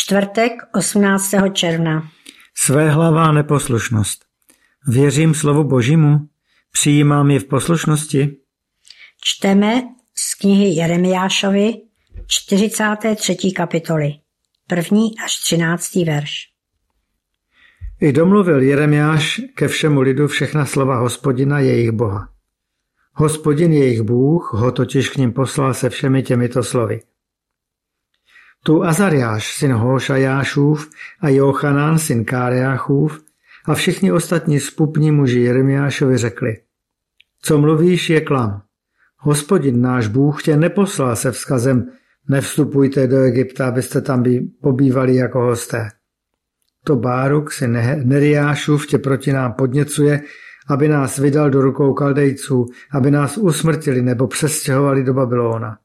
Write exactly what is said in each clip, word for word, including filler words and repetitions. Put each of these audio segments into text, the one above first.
Čtvrtek osmnáctého června. Svéhlavá neposlušnost. Věřím slovu Božímu, přijímám je v poslušnosti. Čteme z knihy Jeremiášovi čtyřicáté třetí kapitoly, první až třináctý verš. I domluvil Jeremiáš ke všemu lidu všechna slova Hospodina jejich Boha. Hospodin jejich Bůh ho totiž k ním poslal se všemi těmito slovy. Tu Azariáš, syn Hošajášův, a Jochanan, syn Káreáchův, a všichni ostatní spupní muži Jeremiášovi řekli: Co mluvíš, je klam. Hospodin náš Bůh tě neposlal se vzkazem: Nevstupujte do Egypta, abyste tam by pobývali jako hosté. To Báruk, syn Neriášův, tě proti nám podněcuje, aby nás vydal do rukou Kaldejců, aby nás usmrtili nebo přestěhovali do Babylona.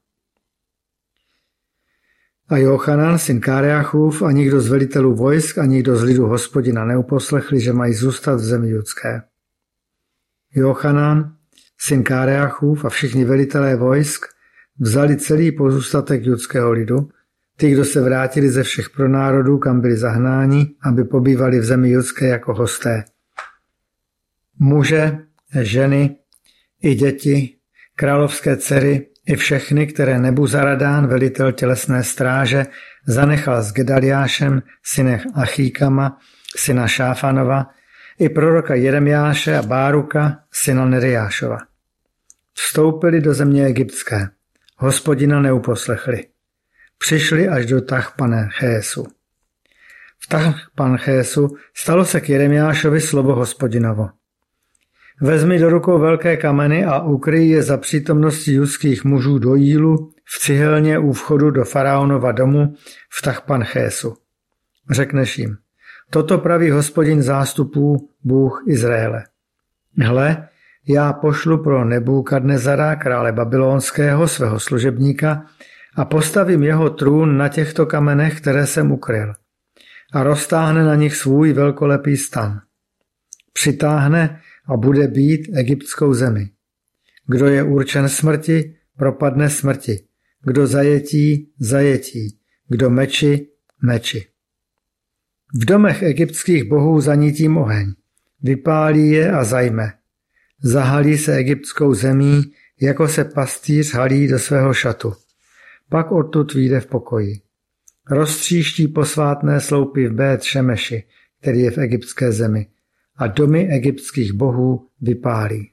A Jochanan, syn Káreáchův, a nikdo z velitelů vojsk, a nikdo z lidu Hospodina neuposlechli, že mají zůstat v zemi judské. Jochanan, syn Káreáchův, a všichni velitelé vojsk vzali celý pozůstatek judského lidu, ty, kdo se vrátili ze všech pronárodů, kam byli zahnáni, aby pobývali v zemi judské jako hosté. Muže, ženy, i děti, královské dcery, i všechny, které Nebuzaradán, velitel tělesné stráže, zanechal s Gedaliášem, synem Achíkama, syna Šáfanova, i proroka Jeremiáše a Báruka, syna Neriášova. Vstoupili do země egyptské. Hospodina neuposlechli. Přišli až do Tachpanhésu. V Tachpanhésu stalo se k Jeremiášovi slovo Hospodinovo. Vezmi do rukou velké kameny a ukryj je za přítomnosti judských mužů do jílu v cihelně u vchodu do faraonova domu v Tachpanhésu. Řekneš jim: Toto praví Hospodin zástupů, Bůh Izraele. Hle, já pošlu pro Nebukadnezara, krále babylonského, svého služebníka, a postavím jeho trůn na těchto kamenech, které jsem ukryl, a roztáhne na nich svůj velkolepý stan. Přitáhne a bude být egyptskou zemi. Kdo je určen smrti, propadne smrti. Kdo zajetí, zajetí. Kdo meči, meči. V domech egyptských bohů zanítím oheň. Vypálí je a zajme. Zahalí se egyptskou zemí, jako se pastýř halí do svého šatu. Pak odtud vyjde v pokoji. Roztříští posvátné sloupy v Bét Šemeši, který je v egyptské zemi, a domy egyptských bohů vypálí.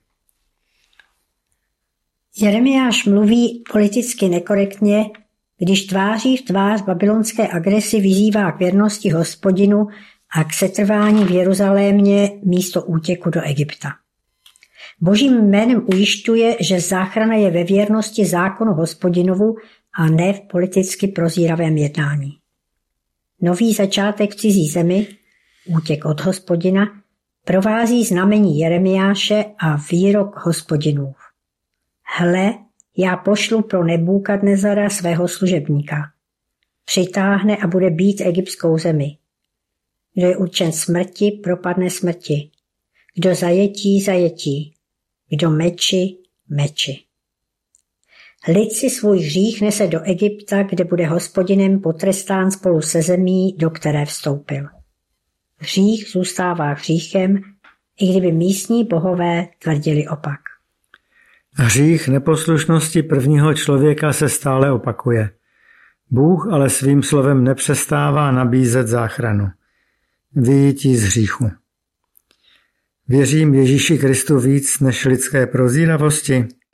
Jeremiáš mluví politicky nekorektně, když tváří v tvář babylonské agresi vyzývá k věrnosti Hospodinu a k setrvání v Jeruzalémě místo útěku do Egypta. Božím jménem ujišťuje, že záchrana je ve věrnosti zákonu Hospodinovu a ne v politicky prozíravém jednání. Nový začátek v cizí zemi, útěk od Hospodina, provází znamení Jeremiáše a výrok Hospodinův. Hle, já pošlu pro Nebukadnezara svého služebníka. Přitáhne a bude být egyptskou zemi. Kdo je určen smrti, propadne smrti. Kdo zajetí, zajetí. Kdo meči, meči. Lid si svůj hřích nese do Egypta, kde bude Hospodinem potrestán spolu se zemí, do které vstoupil. Hřích zůstává hříchem, i kdyby místní bohové tvrdili opak. Hřích neposlušnosti prvního člověka se stále opakuje. Bůh ale svým slovem nepřestává nabízet záchranu. Vyjití z hříchu. Věřím Ježíši Kristu víc než lidské prozíravosti?